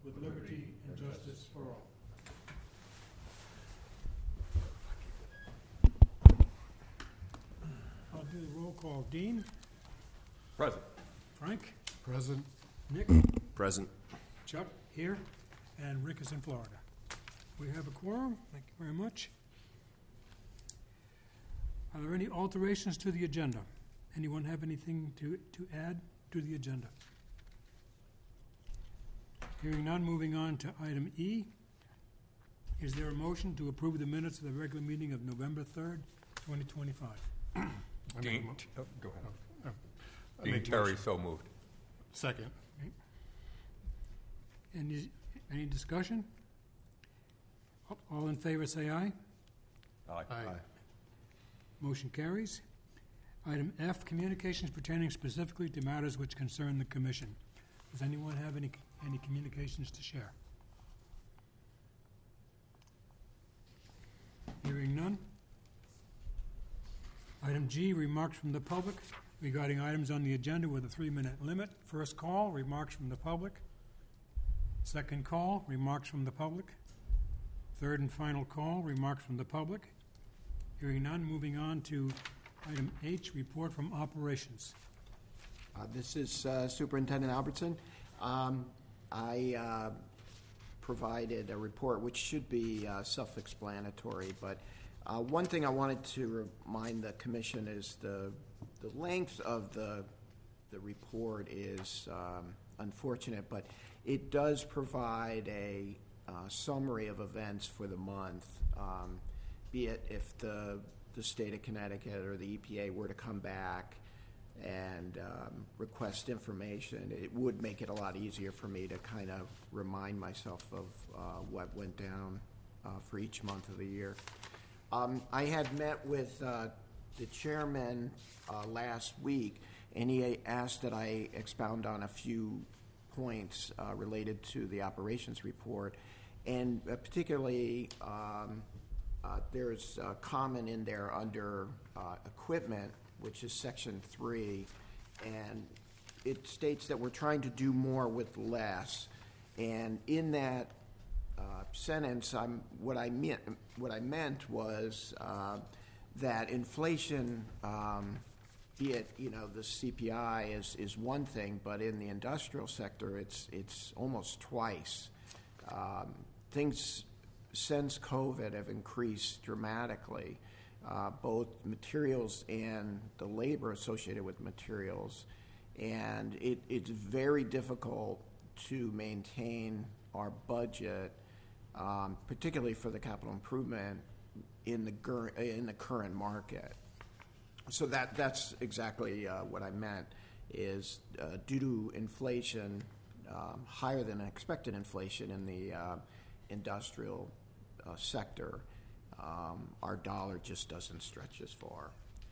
with liberty and justice for all. I'll do the roll call. Dean? Present. Frank? Present. Nick? Present. Chuck? Here. And Rick is in Florida. We have a quorum. Thank you very much. Are there any alterations to the agenda? Anyone have anything to add to the agenda? Hearing none, moving on to item E. Is there a motion to approve the minutes of the regular meeting of November 3rd, 2025? Dean, go ahead. I Dean make Terry, motion. so moved. Second. Any discussion? All in favor say aye. Aye. Motion carries. Item F, communications pertaining specifically to matters which concern the commission. Does anyone have any communications to share? Hearing none. Item G, remarks from the public regarding items on the agenda with a 3-minute limit. First call, remarks from the public. Second call, remarks from the public. Third and final call, remarks from the public. Hearing none, moving on to item H, report from operations. This is Superintendent Albertson. I provided a report which should be self-explanatory, but one thing I wanted to remind the Commission is the length of the report is unfortunate, but it does provide a summary of events for the month, be it if the state of Connecticut or the EPA were to come back and request information. It would make it a lot easier for me to kind of remind myself of what went down for each month of the year. I had met with the chairman last week, and he asked that I expound on a few points related to the operations report, and particularly there's a comment in there under equipment, which is section 3, and it states that we're trying to do more with less. And in that sentence, what I meant was that inflation, be it the CPI is one thing, but in the industrial sector, it's almost twice. Things since COVID have increased dramatically. Both materials and the labor associated with materials. And it's very difficult to maintain our budget, particularly for the capital improvement in the current market. So that's exactly what I meant, is due to inflation, higher than expected inflation in the industrial sector, our dollar just doesn't stretch as far.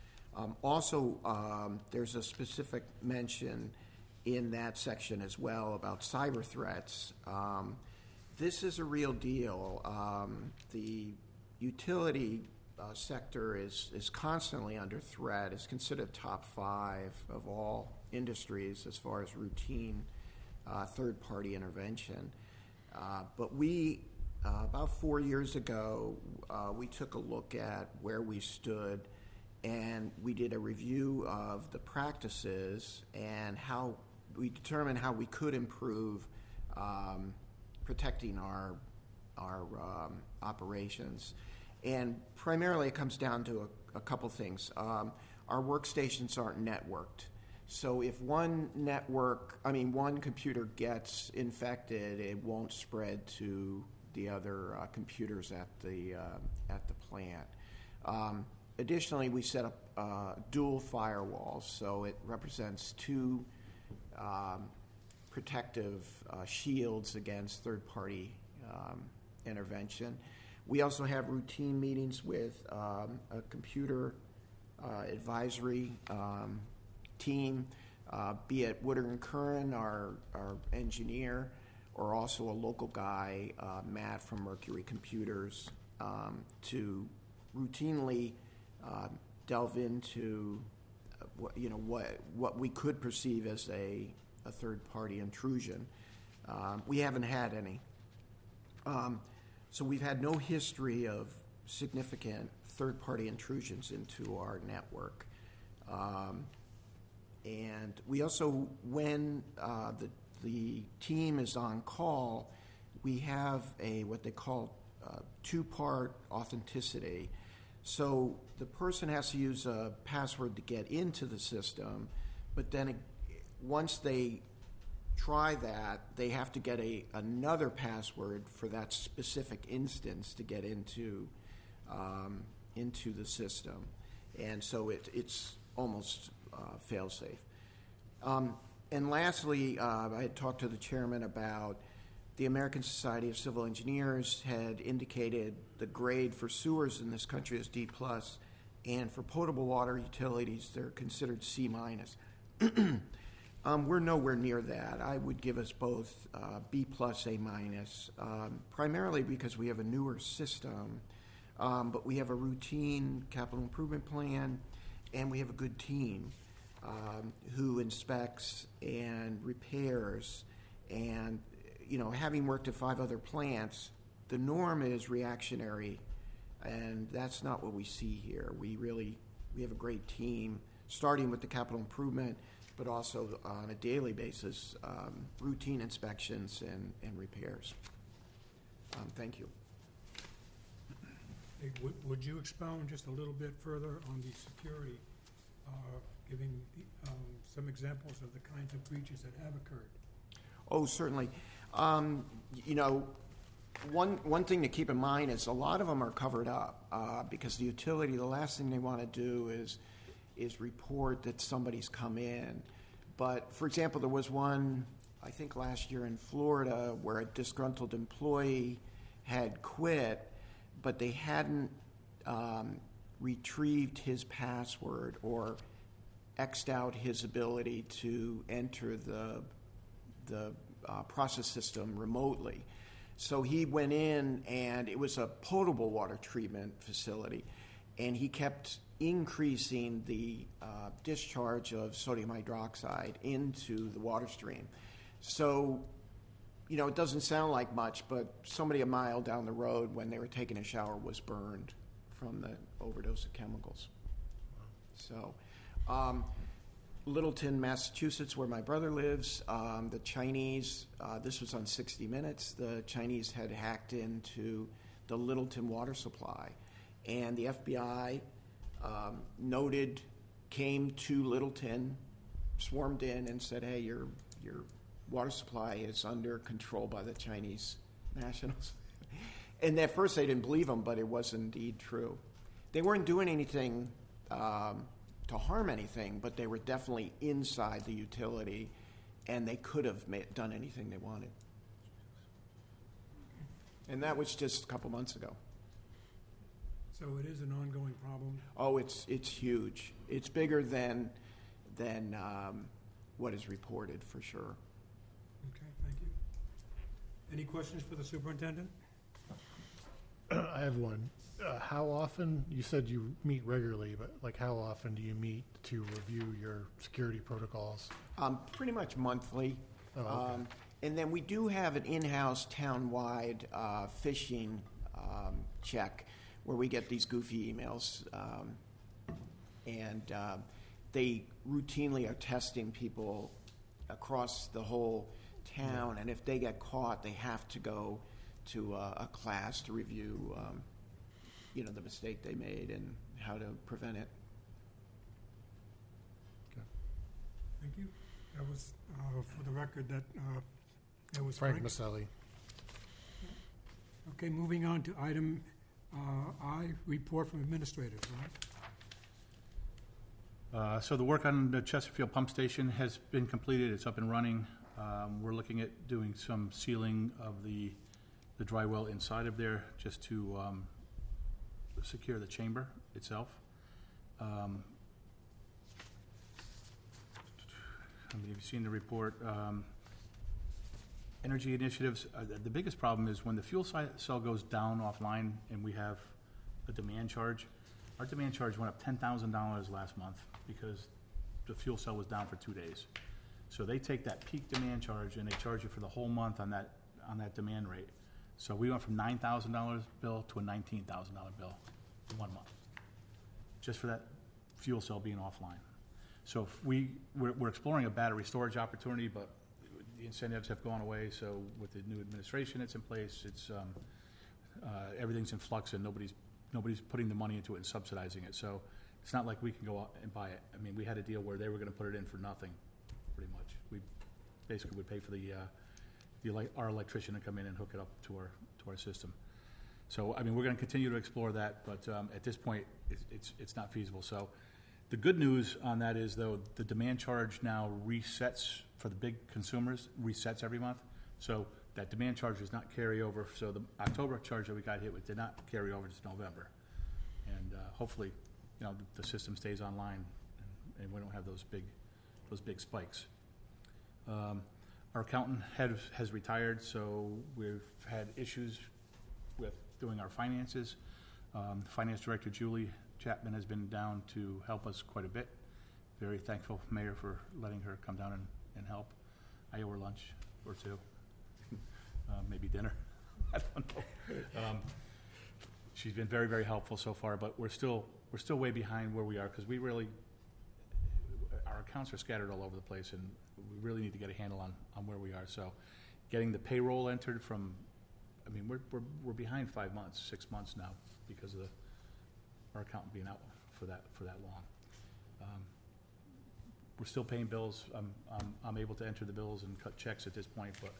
Also, there's a specific mention in that section as well about cyber threats. This is a real deal. The utility sector is constantly under threat. It's considered top 5 of all industries as far as routine third-party intervention. But we about 4 years ago, we took a look at where we stood, and we did a review of the practices and how we determined how we could improve protecting our operations. And primarily it comes down to a couple things. Our workstations aren't networked. So if one computer gets infected, it won't spread to the other computers at the plant. Additionally, we set up dual firewalls, so it represents 2 protective shields against third-party intervention. We also have routine meetings with a computer advisory team, be it Woodard & Curran, our engineer, or also a local guy, Matt from Mercury Computers, to routinely delve into what we could perceive as a third-party intrusion. We haven't had any. So we've had no history of significant third-party intrusions into our network. And we also, when the team is on call, we have what they call two-part authenticity. So the person has to use a password to get into the system, but then once they try that, they have to get another password for that specific instance to get into the system. And so it's almost fail-safe. And lastly, I had talked to the chairman about the American Society of Civil Engineers had indicated the grade for sewers in this country is D+, and for potable water utilities, they're considered C-. We're nowhere near that. I would give us both B+, A-, primarily because we have a newer system, but we have a routine capital improvement plan, and we have a good team who inspects and repairs. And, having worked at 5 other plants, the norm is reactionary, and that's not what we see here. We have a great team, starting with the capital improvement, but also on a daily basis, routine inspections and repairs. Thank you. Hey, would you expound just a little bit further on the security, giving some examples of the kinds of breaches that have occurred? Oh, certainly. One thing to keep in mind is a lot of them are covered up because the utility, the last thing they want to do is report that somebody's come in. But, for example, there was one, I think last year in Florida, where a disgruntled employee had quit, but they hadn't retrieved his password or X'd out his ability to enter the process system remotely. So he went in, and it was a potable water treatment facility, and he kept increasing the discharge of sodium hydroxide into the water stream. So, it doesn't sound like much, but somebody a mile down the road when they were taking a shower was burned from the overdose of chemicals. So, Littleton, Massachusetts, where my brother lives, the Chinese, this was on 60 Minutes, the Chinese had hacked into the Littleton water supply, and the FBI came to Littleton, swarmed in and said, hey, your water supply is under control by the Chinese nationals. And at first they didn't believe them, but it was indeed true. They weren't doing anything to harm anything, but they were definitely inside the utility, and they could have done anything they wanted. And that was just a couple months ago. So it is an ongoing problem? Oh, it's huge. It's bigger than what is reported, for sure. Okay, thank you. Any questions for the superintendent? I have one. How often, you said you meet regularly, but how often do you meet to review your security protocols? Pretty much monthly. Oh, okay. And then we do have an in-house town-wide phishing check where we get these goofy emails. And they routinely are testing people across the whole town. And if they get caught, they have to go to a class to review the mistake they made and how to prevent it. Okay. Thank you. That was, for the record, that was Frank Maselli. Okay, moving on to item I, report from administrators. Right? So the work on the Chesterfield pump station has been completed. It's up and running. We're looking at doing some sealing of the dry well inside of there just to secure the chamber itself. I mean, you've seen the report. Energy initiatives, the biggest problem is when the fuel cell goes down offline and we have a demand charge. Our demand charge went up $10,000 last month because the fuel cell was down for 2 days. So they take that peak demand charge and they charge you for the whole month on that demand rate. So we went from $9,000 bill to a $19,000 bill in 1 month, just for that fuel cell being offline. So if we're exploring a battery storage opportunity, but the incentives have gone away. So with the new administration that's in place, it's everything's in flux and nobody's putting the money into it and subsidizing it. So it's not like we can go out and buy it. I mean, we had a deal where they were going to put it in for nothing, pretty much. We basically would pay for our electrician to come in and hook it up to our system. So, I mean, we're going to continue to explore that, but at this point, it's not feasible. So the good news on that is, though, the demand charge now resets for the big consumers, resets every month. So that demand charge does not carry over. So the October charge that we got hit with did not carry over to November. And hopefully, the system stays online and we don't have those big spikes. Our accountant has retired, so we've had issues with doing our finances. Finance Director Julie Chapman has been down to help us quite a bit. Very thankful, Mayor, for letting her come down and help. I owe her lunch or two, maybe dinner. I don't know. She's been very, very helpful so far, but we're still way behind where we are because our accounts are scattered all over the place, and we really need to get a handle on where we are. So, getting the payroll entered we're behind 5 months, 6 months now because of our accountant being out for that long. We're still paying bills. I'm able to enter the bills and cut checks at this point, but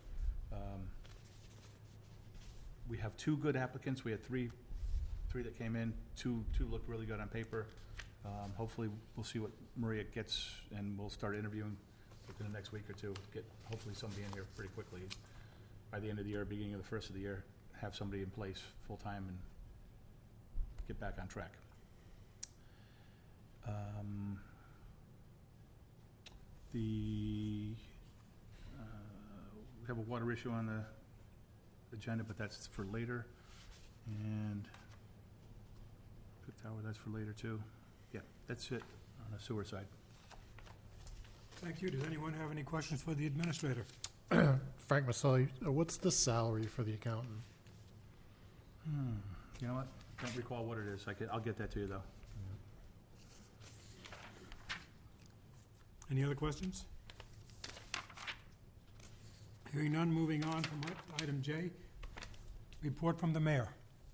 we have 2 good applicants. We had three that came in. Two looked really good on paper. Hopefully, we'll see what Maria gets, and we'll start interviewing within the next week or two. Get hopefully somebody in here pretty quickly. By the end of the year, beginning of the first of the year, have somebody in place full time and get back on track. We have a water issue on the agenda, but that's for later. And Cook Tower, that's for later too. Yeah, that's it on the sewer side. Thank you. Does anyone have any questions for the administrator? Frank Maselli, what's the salary for the accountant? You know what? Don't recall what it is. I'll get that to you, though. Any other questions? Hearing none, moving on from item J. Report from the mayor.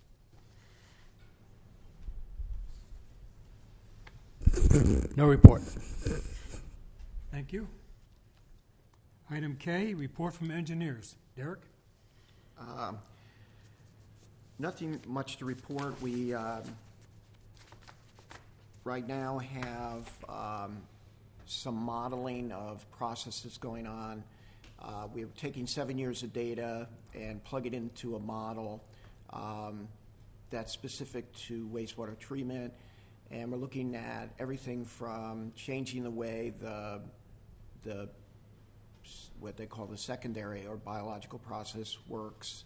No report. Thank you. Item K, report from engineers. Derek? Nothing much to report. We right now have some modeling of processes going on. We're taking 7 years of data and plug it into a model that's specific to wastewater treatment. And we're looking at everything from changing the way the what they call the secondary or biological process works,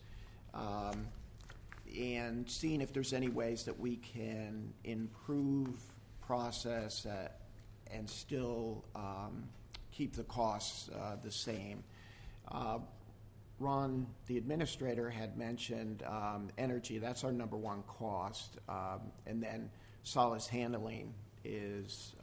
and seeing if there's any ways that we can improve process and still keep the costs the same. Ron, the administrator, had mentioned energy. That's our number one cost, and then solids handling is,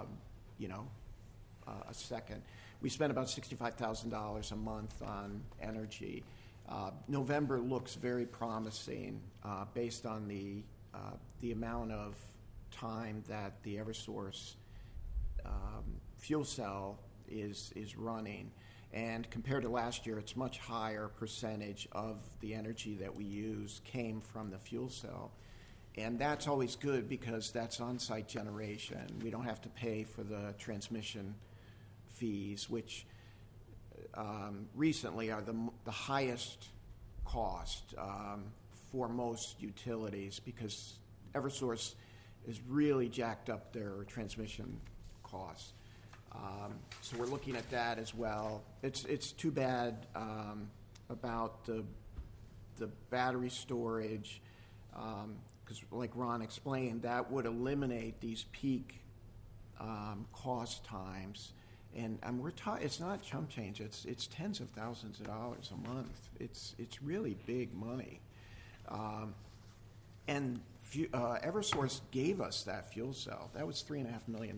a second. We spend about $65,000 a month on energy. November looks very promising based on the amount of time that the Eversource fuel cell is running. And compared to last year, it's much higher percentage of the energy that we use came from the fuel cell. And that's always good because that's on-site generation. We don't have to pay for the transmission fees, which recently are the highest cost for most utilities because Eversource has really jacked up their transmission costs. So we're looking at that as well. It's too bad about the battery storage because, like Ron explained, that would eliminate these peak cost times, And it's not chump change. It's tens of thousands of dollars a month. It's really big money. And Eversource gave us that fuel cell. That was $3.5 million.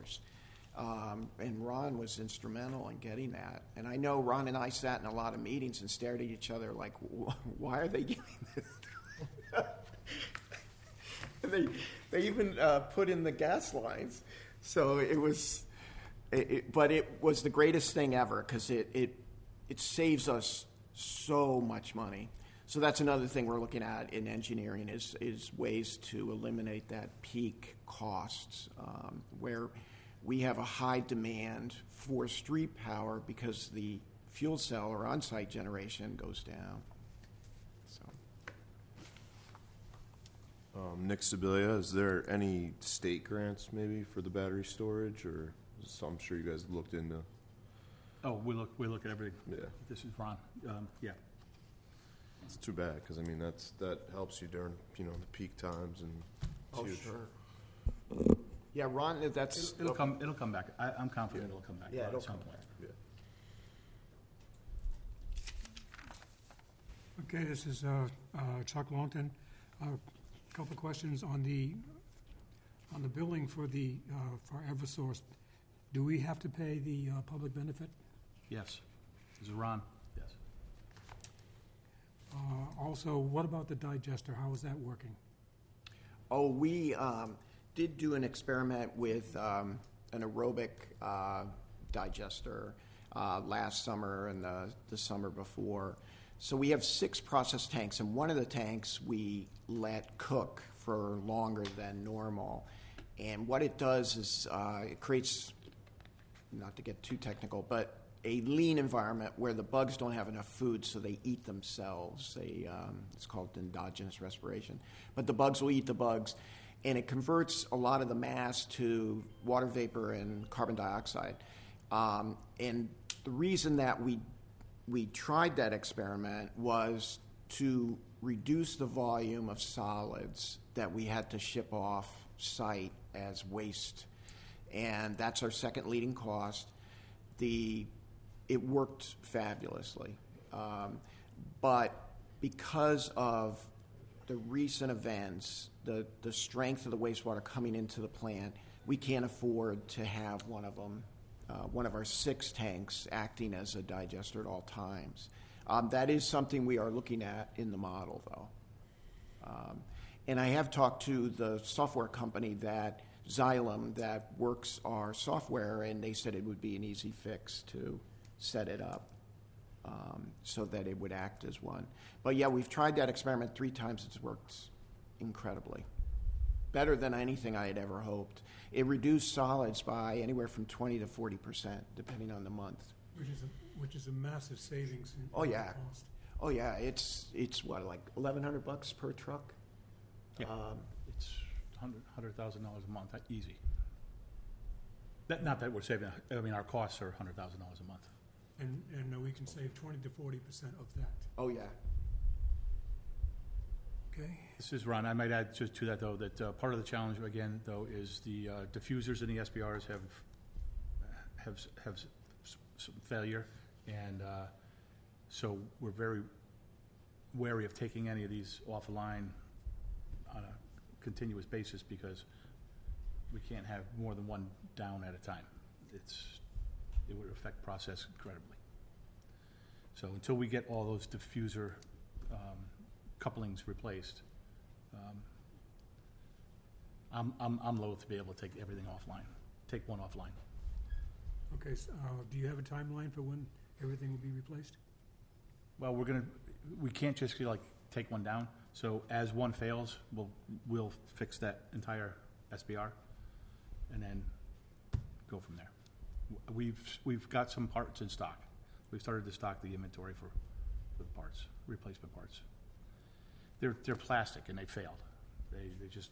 And Ron was instrumental in getting that. And I know Ron and I sat in a lot of meetings and stared at each other like, why are they giving this? And they even put in the gas lines. So it was, but it was the greatest thing ever because it saves us so much money. So that's another thing we're looking at in engineering is ways to eliminate that peak costs where we have a high demand for street power because the fuel cell or on-site generation goes down. So, Nick Sibilia, is there any state grants maybe for the battery storage, or I'm sure you guys looked into? Oh, we look at everything. Yeah, This is Ron. Yeah. it's too bad because I mean that helps you during the peak times and. It's huge. Sure. Yeah, Ron, that's It'll come back. I'm confident it'll come back. Yeah, it'll at some come point. Yeah. Okay, this is Chuck Longton. A couple of questions on the billing for for Eversource. Do we have to pay the public benefit? Yes. This is Ron. Yes. Also, what about the digester? How is that working? Oh, we did do an experiment with an aerobic digester last summer and the summer before. So we have 6 process tanks, and one of the tanks we let cook for longer than normal. And what it does is it creates, not to get too technical, but a lean environment where the bugs don't have enough food, so they eat themselves. It's called endogenous respiration. But the bugs will eat the bugs, and it converts a lot of the mass to water vapor and carbon dioxide. And the reason that we tried that experiment was to reduce the volume of solids that we had to ship off site as waste. And that's our second leading cost. It worked fabulously. But because of the recent events, the strength of the wastewater coming into the plant, we can't afford to have one of our 6 tanks acting as a digester at all times. That is something we are looking at in the model, though. And I have talked to the software company Xylem, that works our software, and they said it would be an easy fix to set it up so that it would act as one. But yeah, we've tried that experiment 3 times. It's worked incredibly. Better than anything I had ever hoped. It reduced solids by anywhere from 20 to 40%, depending on the month. Which is a massive savings in Oh, yeah. cost. Oh yeah, it's what, like $1,100 per truck? Yeah. It's $100,000 a month, easy. Not that we're saving. I mean, our costs are $100,000 a month. And we can save 20 to 40% of that. oh yeah. Okay. This is Ron. I might add just to that, though, that part of the challenge, again, though, is the diffusers in the SBRs have some failure, and so we're very wary of taking any of these offline on a continuous basis because we can't have more than one down at a time. It would affect process incredibly. So until we get all those diffuser couplings replaced, I'm loath to be able to take everything offline. Take one offline. Okay, so, do you have a timeline for when everything will be replaced? Well, we can't just take one down. So as one fails, we'll fix that entire SBR, and then go from there. We've got some parts in stock. We've started to stock the inventory for the parts, replacement parts. They're plastic and they failed. They just.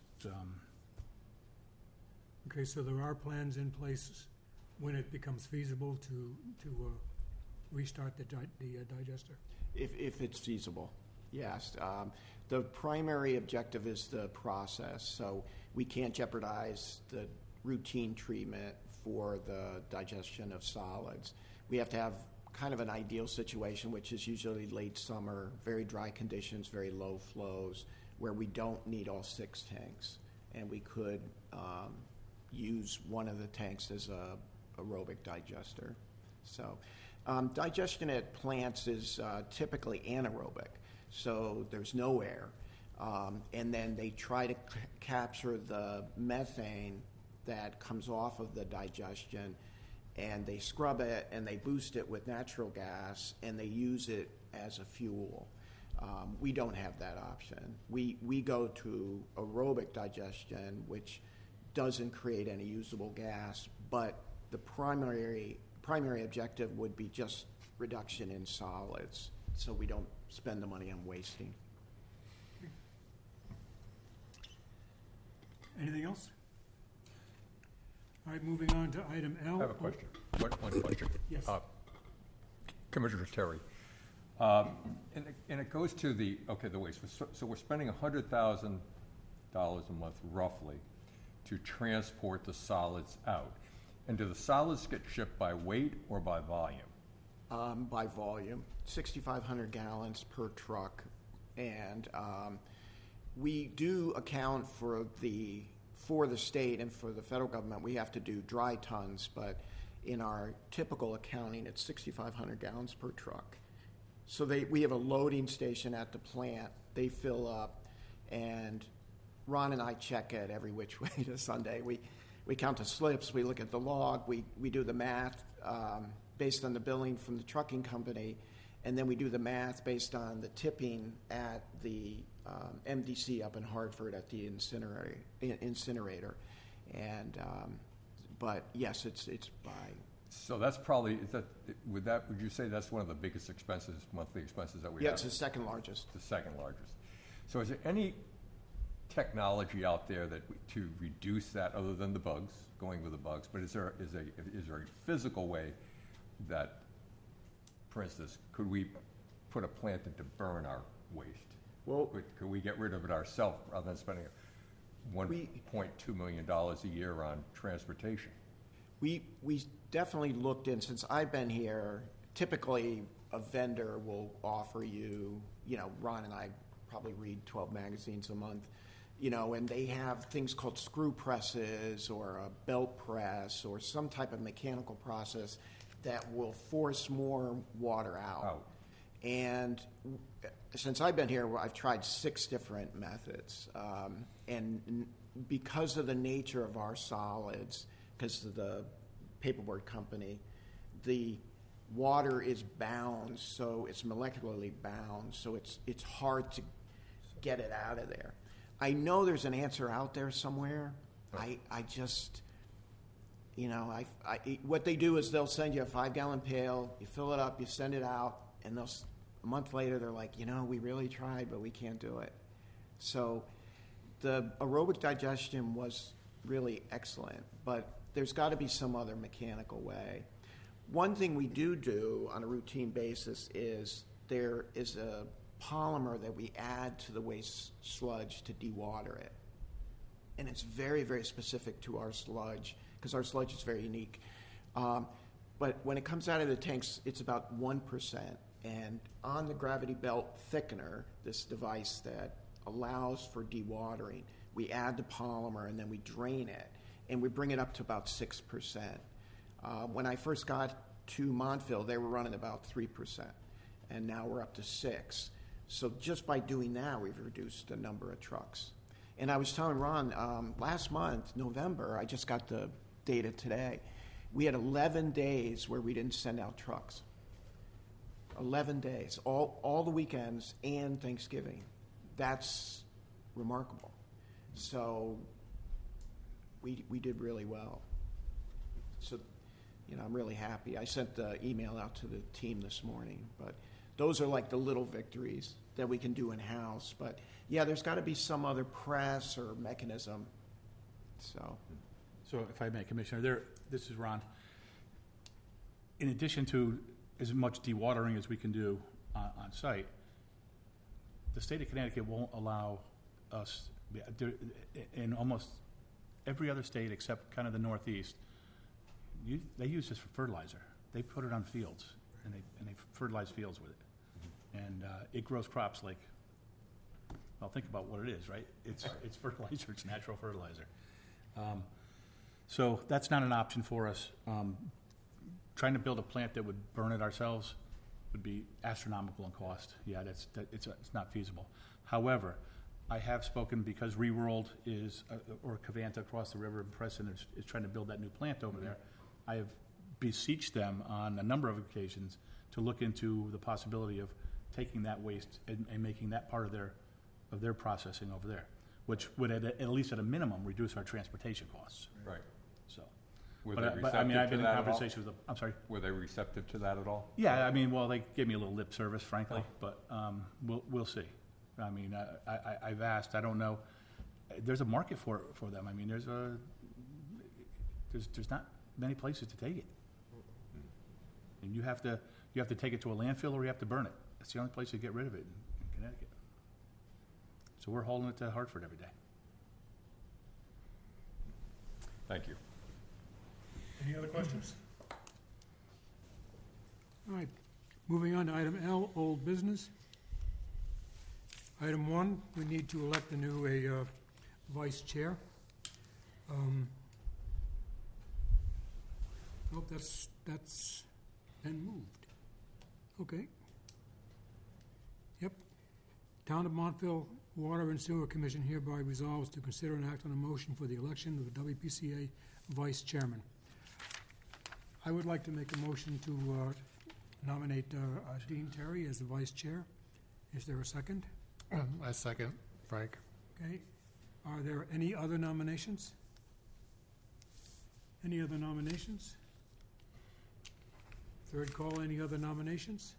Okay, so there are plans in place when it becomes feasible to restart the digester. If it's feasible, yes. The primary objective is the process, so we can't jeopardize the routine treatment for the digestion of solids. We have to have kind of an ideal situation, which is usually late summer, very dry conditions, very low flows, where we don't need all 6 tanks. And we could use one of the tanks as a aerobic digester. So digestion at plants is typically anaerobic, so there's no air. And then they try to capture the methane that comes off of the digestion, and they scrub it and they boost it with natural gas, and they use it as a fuel. We don't have that option. We go to aerobic digestion, which doesn't create any usable gas, but the primary objective would be just reduction in solids, so we don't spend the money on wasting. Anything else? All right, moving on to item L. I have a question. One question. Yes. Commissioner Terry. And it goes to the waste. So we're spending $100,000 a month roughly to transport the solids out. And do the solids get shipped by weight or by volume? By volume, 6,500 gallons per truck. And we do account for the state and for the federal government. We have to do dry tons, but in our typical accounting, it's 6,500 gallons per truck. So we have a loading station at the plant. They fill up, and Ron and I check it every which way to Sunday. We count the slips, we look at the log, we do the math based on the billing from the trucking company, and then we do the math based on the tipping at the MDC up in Hartford at the incinerator. And but yes, it's by. So that's probably would you say that's one of the biggest expenses, monthly expenses that we have? Yeah, it's the second largest. The second largest. So is there any technology out there to reduce that, other than the bugs, going with the bugs? But is there a physical way that, for instance, could we put a plant in to burn our waste? Well, could we get rid of it ourselves rather than spending $1.2 million a year on transportation? We definitely looked in, since I've been here, typically a vendor will offer you, Ron and I probably read 12 magazines a month, and they have things called screw presses or a belt press or some type of mechanical process that will force more water out. And since I've been here, I've tried 6 different methods. And because of the nature of our solids, because of the paperboard company, the water is bound, so it's molecularly bound, so it's hard to get it out of there. I know there's an answer out there somewhere. I just, what they do is they'll send you a 5-gallon pail, you fill it up, you send it out, and a month later they're like, we really tried, but we can't do it. So the aerobic digestion was really excellent, but there's got to be some other mechanical way. One thing we do on a routine basis is there is a polymer that we add to the waste sludge to dewater it. And it's very, very specific to our sludge, because our sludge is very unique. But when it comes out of the tanks, it's about 1%. And on the gravity belt thickener, this device that allows for dewatering, we add the polymer and then we drain it, and we bring it up to about 6%. When I first got to Montville, they were running about 3%, and now we're up to 6%. So just by doing that, we've reduced the number of trucks. And I was telling Ron, last month, November, I just got the data today, we had 11 days where we didn't send out trucks. 11 days, all the weekends and Thanksgiving. That's remarkable. So we did really well. So, I'm really happy. I sent the email out to the team this morning, but those are like the little victories that we can do in-house. But yeah, there's got to be some other press or mechanism. So if I may, Commissioner, this is Ron. In addition to as much dewatering as we can do on site, the state of Connecticut won't allow us, in almost every other state except kind of the Northeast, they use this for fertilizer. They put it on fields, and they fertilize fields with it. And it grows crops like, well, think about what it is, right? It's fertilizer, it's natural fertilizer. So that's not an option for us. Trying to build a plant that would burn it ourselves would be astronomical in cost. Yeah, it's not feasible. However, I have spoken because ReWorld is, or Cavanta across the river in Preston is trying to build that new plant over there. I have beseeched them on a number of occasions to look into the possibility of taking that waste and making that part of their processing over there, which would at least at a minimum reduce our transportation costs. Right. So, Were they but I mean, I've receptive to been in that at all? conversation with them. I'm sorry. Were they receptive to that at all? Yeah, I mean, well, they gave me a little lip service, frankly, but we'll see. I mean, I've asked. I don't know. There's a market for them. I mean, there's not many places to take it, and you have to take it to a landfill or you have to burn it. That's the only place to get rid of it in Connecticut. So we're hauling it to Hartford every day. Thank you. Any other questions? All right, moving on to item L, old business. Item 1, we need to elect a new vice chair. Nope, that's been moved. Okay. Yep. Town of Montville Water and Sewer Commission hereby resolves to consider and act on a motion for the election of the WPCA vice chairman. I would like to make a motion to nominate Dean Terry as the vice chair. Is there a second? I second, Frank. Okay. Are there any other nominations? Any other nominations? Third call, any other nominations?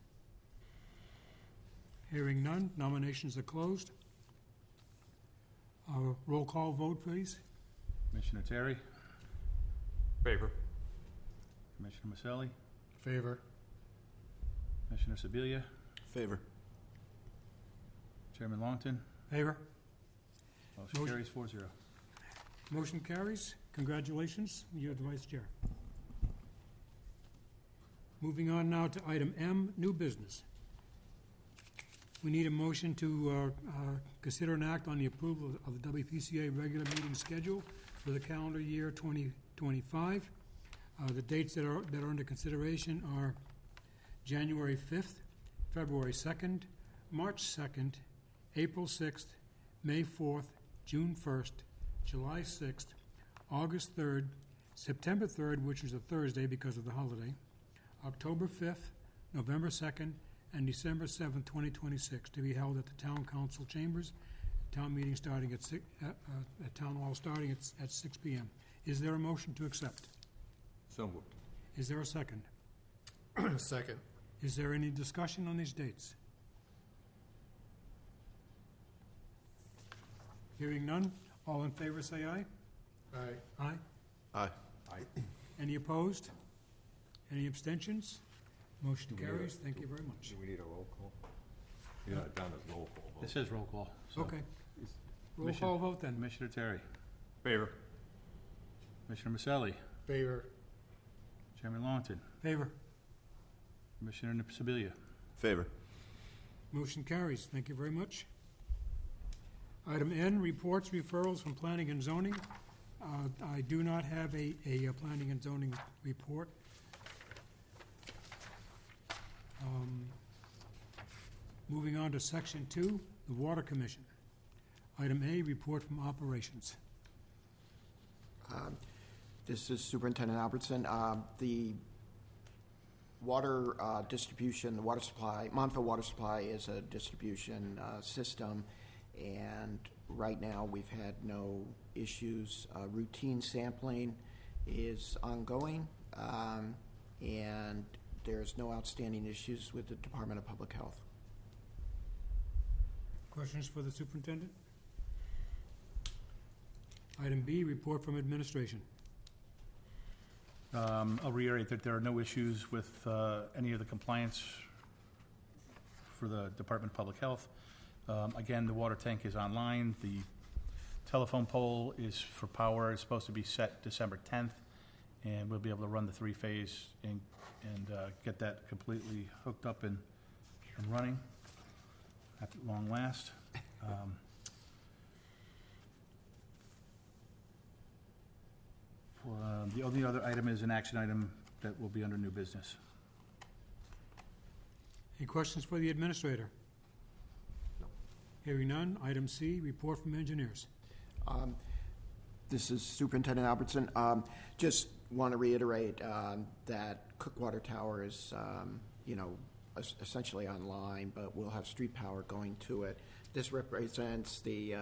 Hearing none, nominations are closed. Roll call vote, please. Commissioner Terry, Favor. Commissioner Maselli, Favor. Commissioner Sibilia, Favor. Chairman Longton. Favor? Motion Motion. carries 4-0. Motion carries. Congratulations, you're the vice chair. Moving on now to item M, new business. We need a motion to consider an act on the approval of the WPCA regular meeting schedule for the calendar year 2025. The dates that are under consideration are January 5th, February 2nd, March 2nd, April 6th, May 4th, June 1st, July 6th, August 3rd, September 3rd, which is a Thursday because of the holiday, October 5th, November 2nd, and December 7th, 2026, to be held at the Town Council Chambers, town meeting starting at Town Hall starting at 6 p.m. Is there a motion to accept? So moved. Is there a second? Second. Is there any discussion on these dates? Hearing none, all in favor say aye. Aye. Aye. Aye. Any opposed? Any abstentions? Motion Do we need a- carries. Thank you very much. Do we need a roll call? Yeah, down as roll call vote. This is roll call. So Okay. Roll Commissioner- call vote then. Commissioner Terry, Favor. Commissioner Maselli, Favor. Chairman Longton, Favor. Commissioner Sibilia. Favor. Motion carries. Thank you very much. Item N, reports, referrals from planning and zoning. I do not have a planning and zoning report. Moving on to section 2, the Water Commission. Item A, report from operations. This is Superintendent Albertson. The water distribution, the water supply, Montville Water Supply is a distribution system, and right now we've had no issues. Routine sampling is ongoing, and there's no outstanding issues with the Department of Public Health. Questions for the superintendent? Item B, report from administration. I'll reiterate that there are no issues with any of the compliance for the Department of Public Health. Again, the water tank is online. The telephone pole is for power. It's supposed to be set December 10th, and we'll be able to run the three-phase and get that completely hooked up and running at long last. The only other item is an action item that will be under new business. Any questions for the administrator? Hearing none. Item C, report from engineers. This is Superintendent Albertson. Just want to reiterate that Cookwater Tower is, essentially online, but we'll have street power going to it. This represents the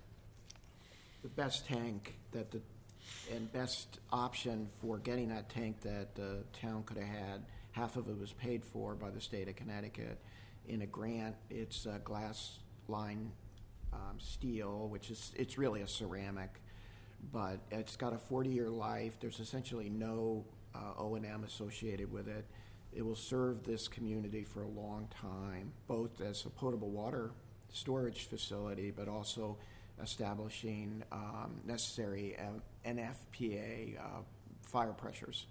best tank and best option for getting that tank that the town could have had. Half of it was paid for by the state of Connecticut in a grant. It's glass line steel, it's really a ceramic, but it's got a 40-year life. There's essentially no O&M associated with it. It will serve this community for a long time, both as a potable water storage facility, but also establishing necessary NFPA fire pressures.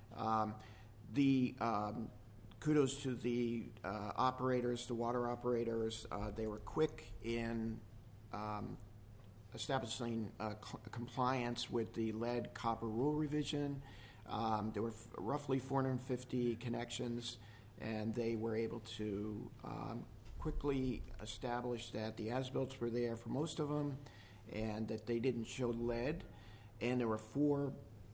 Kudos to the operators, the water operators. They were quick in establishing compliance with the lead copper rule revision. There were roughly 450 connections, and they were able to quickly establish that the as-bills were there for most of them and that they didn't show lead. And there were 4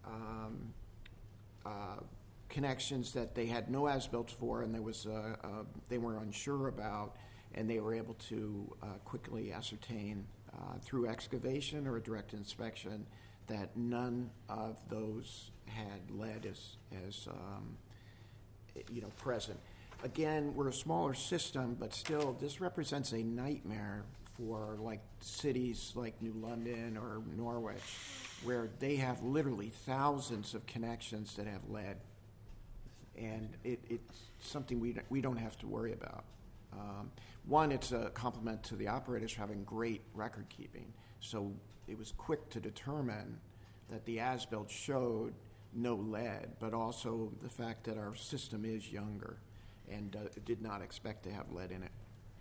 connections that they had no as-built for, and they were unsure about, and they were able to quickly ascertain through excavation or a direct inspection that none of those had lead as present. Again, we're a smaller system, but still, this represents a nightmare for cities like New London or Norwich, where they have literally thousands of connections that have lead. And it's something we don't have to worry about. One, it's a compliment to the operators for having great record keeping. So it was quick to determine that the as-built showed no lead, but also the fact that our system is younger and did not expect to have lead in it.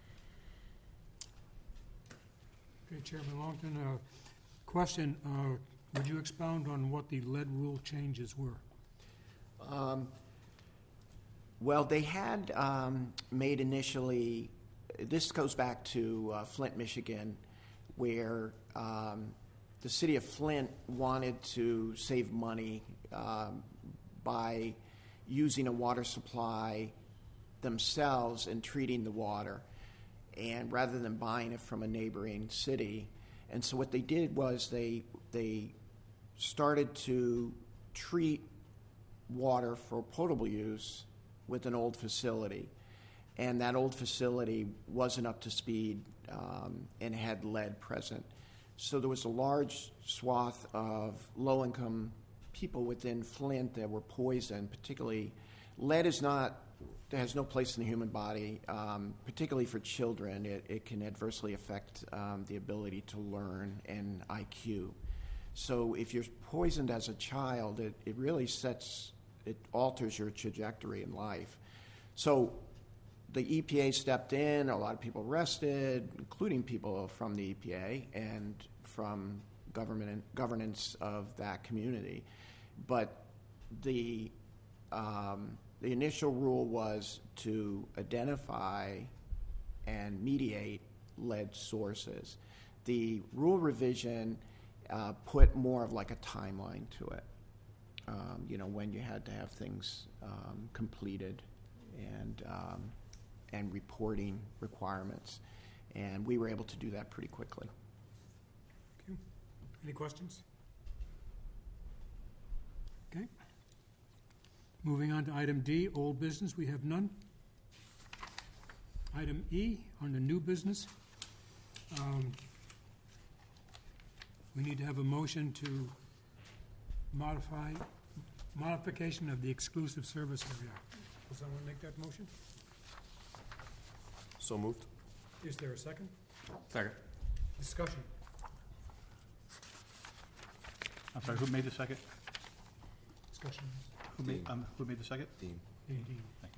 Okay, Chairman Longton, question, would you expound on what the lead rule changes were? Well, they had made initially, this goes back to Flint, Michigan, where the city of Flint wanted to save money by using a water supply themselves and treating the water, and rather than buying it from a neighboring city. And so what they did was they started to treat water for potable use with an old facility, and that old facility wasn't up to speed and had lead present. So there was a large swath of low-income people within Flint that were poisoned. Particularly, lead has no place in the human body, particularly for children. It can adversely affect the ability to learn and IQ. So if you're poisoned as a child, it really alters your trajectory in life. So the EPA stepped in, a lot of people arrested, including people from the EPA and from governance of that community. But the initial rule was to identify and mediate lead sources. The rule revision put more of like a timeline to it. When you had to have things completed and reporting requirements. And we were able to do that pretty quickly. Okay. Any questions? Okay. Moving on to item D, old business, we have none. Item E, on the new business. We need to have a motion to modification of the exclusive service area. Will someone make that motion? So moved. Is there a second? Second. Discussion. I'm sorry, who made the second? Discussion. Who made the second? Dean. Dean. Thank you.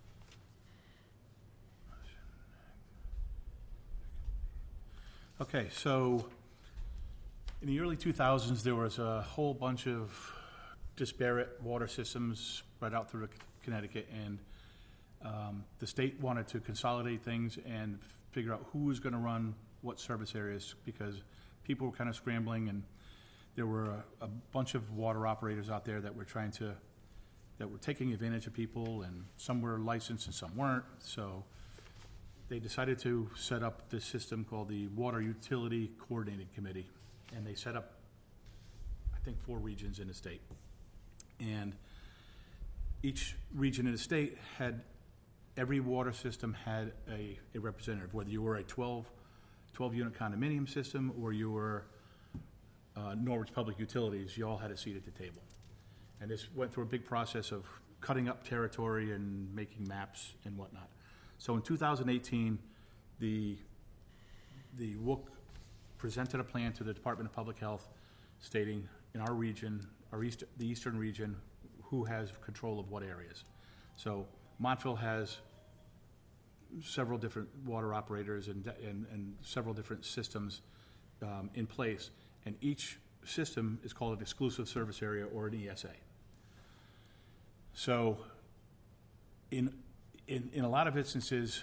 Okay, so in the early 2000s, there was a whole bunch of disparate water systems spread out through Connecticut, and the state wanted to consolidate things and figure out who was going to run what service areas, because people were kind of scrambling, and there were a bunch of water operators out there that were taking advantage of people, and some were licensed and some weren't. So they decided to set up this system called the Water Utility Coordinating Committee, and they set up, I think, 4 regions in the state. And each region in the state had, every water system had a representative, whether you were a 12-unit condominium system or you were Norwich Public Utilities, you all had a seat at the table. And this went through a big process of cutting up territory and making maps and whatnot. So in 2018, the WUC presented a plan to the Department of Public Health stating in our region, the eastern region, who has control of what areas. So Montville has several different water operators and several different systems in place, and each system is called an exclusive service area or an ESA. So in a lot of instances,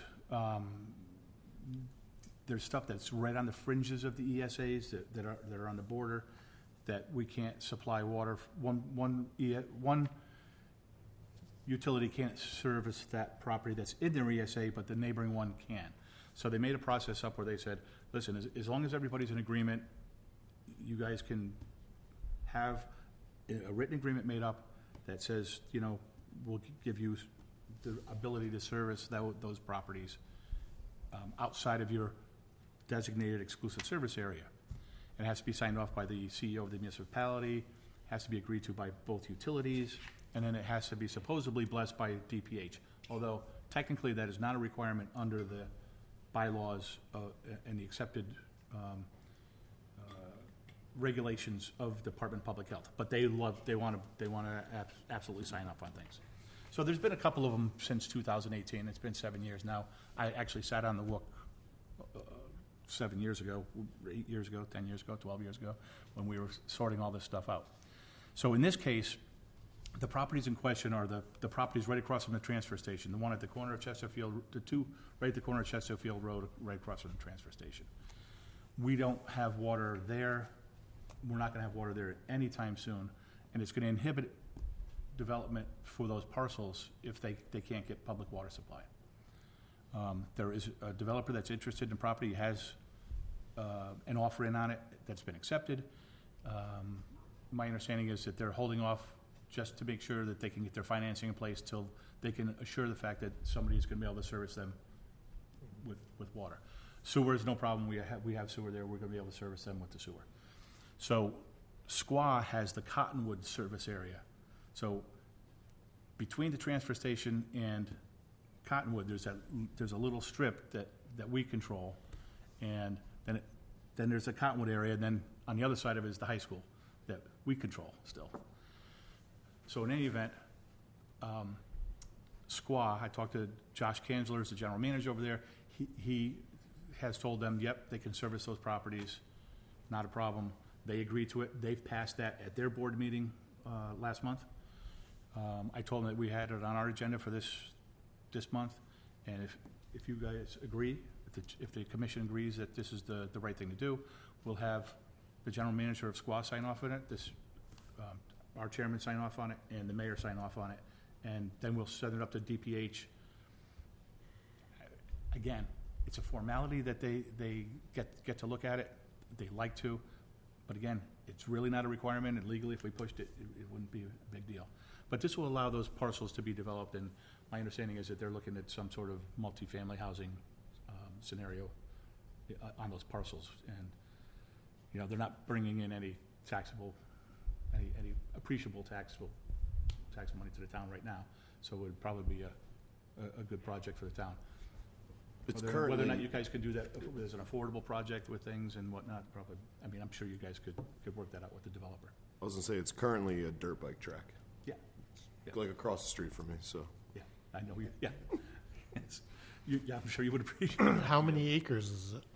there's stuff that's right on the fringes of the ESAs that are on the border that we can't supply water. One utility can't service that property that's in their ESA, but the neighboring one can. So they made a process up where they said, listen, as long as everybody's in agreement, you guys can have a written agreement made up that says, we'll give you the ability to service those properties outside of your designated exclusive service area. It has to be signed off by the CEO of the municipality, has to be agreed to by both utilities, and then it has to be supposedly blessed by DPH. Although technically that is not a requirement under the bylaws and the accepted regulations of Department of Public Health. But they want to absolutely sign up on things. So there's been a couple of them since 2018. It's been 7 years now. I actually sat on the WUC 7 years ago, 8 years ago, 10 years ago, 12 years ago, when we were sorting all this stuff out. So in this case, the properties in question are the properties right across from the transfer station, the one at the corner of Chesterfield, the two right at the corner of Chesterfield Road, right across from the transfer station. We don't have water there. We're not going to have water there anytime soon, and it's going to inhibit development for those parcels if they can't get public water supply. There is a developer that's interested in the property, has an offer in on it that's been accepted. My understanding is that they're holding off just to make sure that they can get their financing in place till they can assure the fact that somebody's going to be able to service them with water. Sewer is no problem. We have sewer there. We're going to be able to service them with the sewer. So SQUA has the Cottonwood service area. So between the transfer station and Cottonwood, there's a little strip that we control, and then there's a Cottonwood area, and then on the other side of it is the high school that we control still. So in any event, SQUA, I talked to Josh Kanzler, who's the general manager over there. He has told them, yep, they can service those properties, not a problem. They agreed to it. They've passed that at their board meeting last month. I told them that we had it on our agenda for this month, and if you guys agree, if the commission agrees that this is the right thing to do, we'll have the general manager of SQUA sign off on it, our chairman sign off on it, and the mayor sign off on it, and then we'll send it up to DPH. Again, it's a formality that they get to look at it. They like to, but again, it's really not a requirement, and legally, if we pushed it, it wouldn't be a big deal. But this will allow those parcels to be developed, and my understanding is that they're looking at some sort of multifamily housing scenario on those parcels, and they're not bringing in any appreciable taxable money to the town right now, so it would probably be a good project for the town. Whether or not you guys could do that as an affordable project with things and whatnot, probably. I mean, I'm sure you guys could work that out with the developer. I was gonna say, it's currently a dirt bike track. Yeah. like across the street from me, so. Yeah, I know you, yeah. Yes. Yeah, I'm sure you would appreciate it. How many acres is it?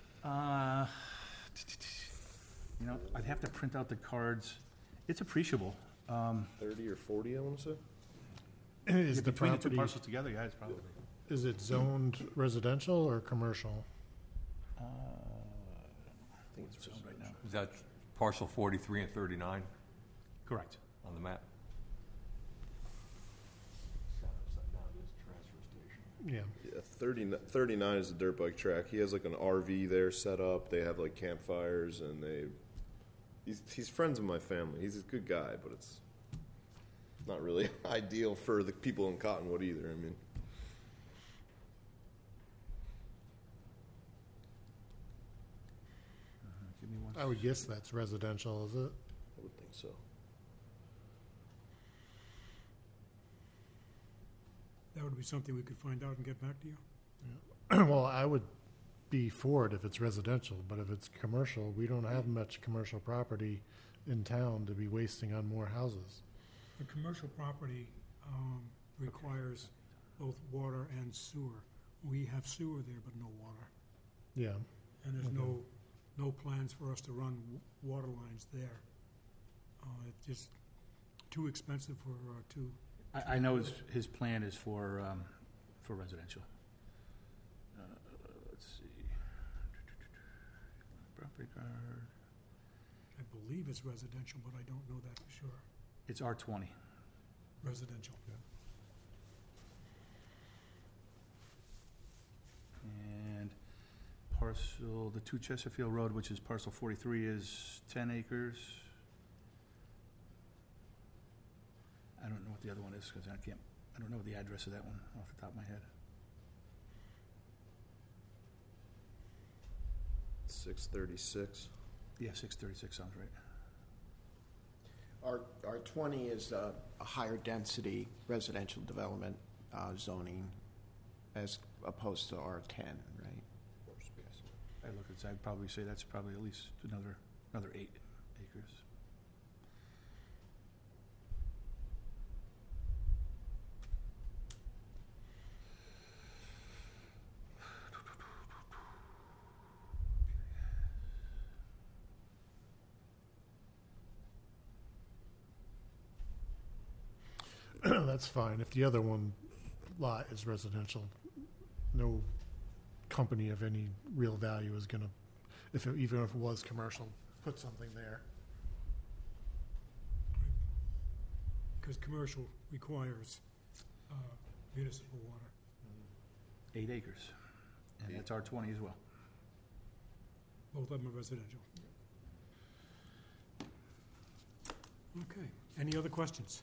You know, I'd have to print out the cards. It's appreciable. 30 or 40, I want to say. Is Yeah, the between the two property, parcels together, yeah, it's probably. is it zoned residential or commercial? I think it's zoned right now. Is that parcel 43 and 39 Correct. on the map? Yeah. Yeah, 39 is a dirt bike track. He has like an RV there set up. They have like campfires, and he's friends with my family. He's a good guy, but it's not really ideal for the people in Cottonwood either. I mean, Give me one. I would guess that's residential, is it? I would think so. That would be something we could find out and get back to you. Well, I would be for it if it's residential, but if it's commercial, we don't have much commercial property in town to be wasting on more houses. The commercial property requires both water and sewer. We have sewer there, but no water. Yeah. And there's Okay. no plans for us to run water lines there. It's just too expensive for two. I know his plan is for residential. Let's see. Property card. I believe it's residential, but I don't know that for sure. It's R20. Residential. And parcel, the 2 Chesterfield Road, which is parcel 43, is 10 acres. I don't know what the other one is, because I don't know the address of that one off the top of my head. 636. Yeah, 636 sounds right. R 20 is a higher density residential development zoning as opposed to R 10, right? I look at, I'd probably say that's probably at least another 8 acres. That's fine. If the other one lot is residential, no company of any real value is gonna, even if it was commercial, put something there. Because commercial requires municipal water. 8 acres. And that's R20 as well. Both of them are residential. Okay, any other questions?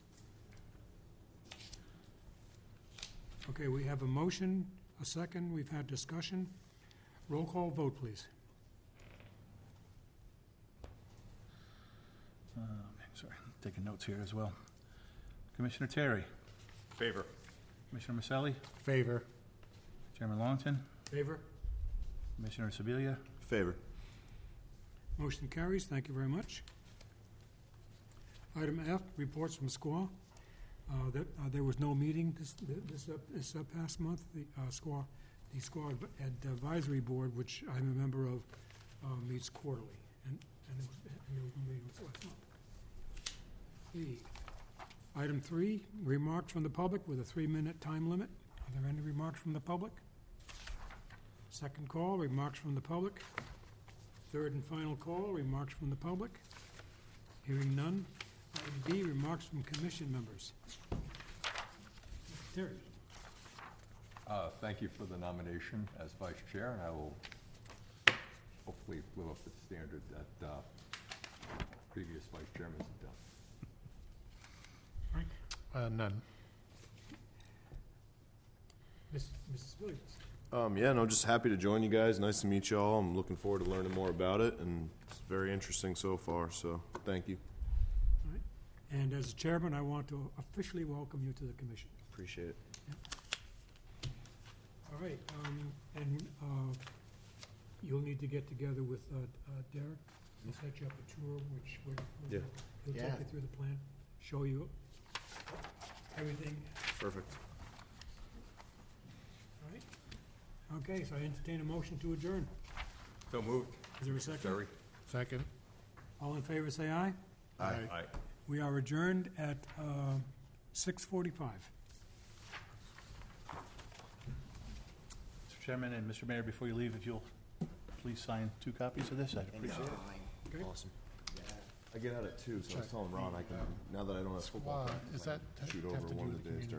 Okay, we have a motion, a second, we've had discussion. Roll call vote, please. Sorry, taking notes here as well. Commissioner Terry, Favor. Commissioner Maselli, Favor. Chairman Longton, Favor? Commissioner Sibilia. Favor. Motion carries, thank you very much. Item F, reports from SCOA. There was no meeting this past month. The SCOA Advisory Board, which I'm a member of, meets quarterly, and there was no meeting last month. Item 3, remarks from the public with a 3-minute time limit. Are there any remarks from the public? Second call, remarks from the public. Third and final call, remarks from the public. Hearing none. Item B, remarks from commission members. Terry. Thank you for the nomination as vice chair, and I will hopefully live up to the standard that previous vice chairmen have done. Frank? None. Mrs. Williams? Yeah, no, just happy to join you guys. Nice to meet y'all. I'm looking forward to learning more about it, and it's very interesting so far, so thank you. All right. And as chairman, I want to officially welcome you to the commission. Appreciate it. All right, and you'll need to get together with Derek. He'll set you up a tour, which Yeah. he'll take Yeah. you through the plan, show you Everything, Perfect. all right? Okay, so I entertain a motion to adjourn. So moved. Is there a second? Terry? Second? All in favor, say aye. Aye. We are adjourned at 6:45. Mr. Chairman and Mr. Mayor, before you leave, if you'll please sign 2 copies of this, I'd appreciate it. Okay? Awesome. I get out at 2, so I was telling Ron I can, now that I don't have football Is practice, I that can shoot have over to do one of with the days community